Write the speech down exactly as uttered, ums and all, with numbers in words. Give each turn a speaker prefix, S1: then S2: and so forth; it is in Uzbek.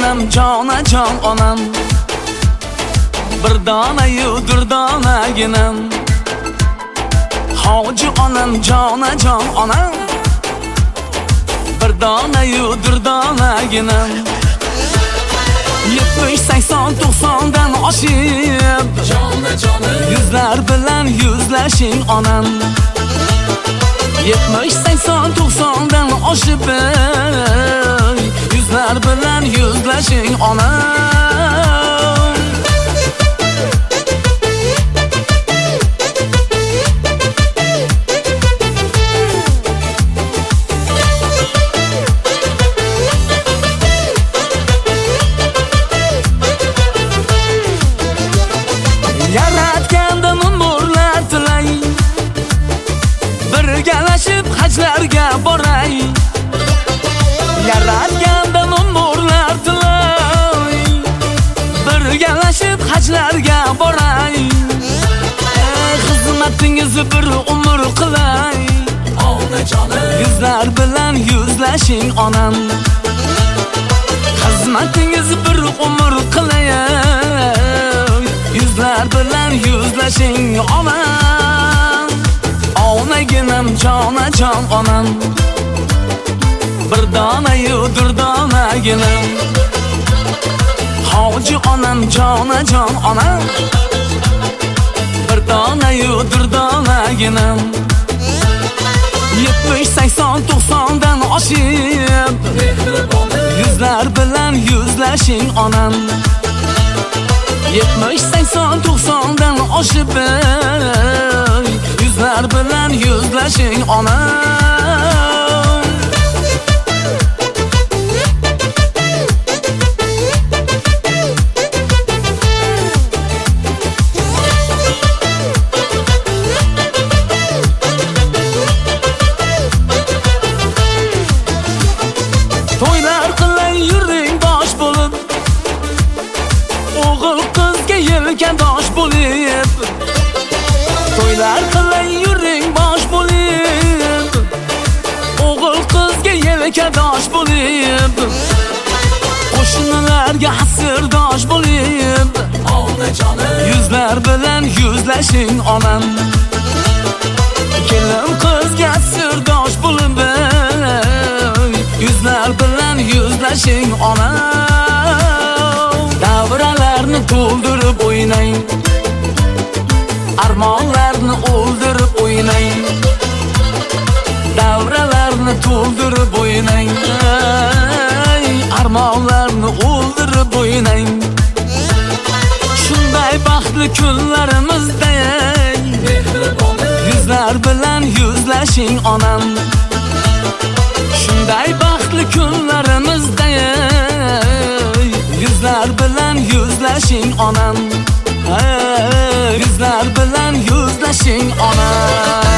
S1: onaginam jonajon onam bir dona-yu durdonaginam hoji onam jonajon onam bir dona-yu durdonaginam yetmish sakson to'qsondan oshib yuzlar bilan yuzlashing onam yetmish sakson to'qsondan oshib yuzlar bilan yuzlashing onam yaratgandim umrlar tilay birgalashib hajlarga boray yaratgandim umrlar tilay birgalashib hajlarga boray xizmatingizni bir umr qilay onajonim yuzlar bilan yuzlashing onam xizmatingizni bir umr qilay yuzlar bilan yuzlashing onam onaginam jonajon onam bir dona-yu durdonaginam hoji onam jonajon onam bir dona-yu durdonaginam yetmish sakson to'qsondan oshib yuzlar bilan yuzlashing onam yetmish sakson to'qsondan oshib yuzlar bilan yuzlashing onam to'ylar qilay yuring bosh bo'lib o'g'il qizga yelkandosh bo'lib to'ylar qilay yuring bosh bo'lib o'g'il qizga yelkandosh bo'lib qo'shnilarga hasrdosh bo'lib onajonim yuzlar bilan yuzlashing onam kelin qizga sirdosh bo'lib yuzlar bilan yuzlashing onam davralarni to'ldirib o'ynang armonlarni o'ldirib o'ynang davralarni to'ldirib o'ynang armonlarni o'ldirib o'ynang shunday baxtli kunlarimizda yuzlar bilan yuzlashing onam shunday baxtli kunlarimizda yuzlar bilan yuzlashing onam yuzlar bilan yuzlashing onam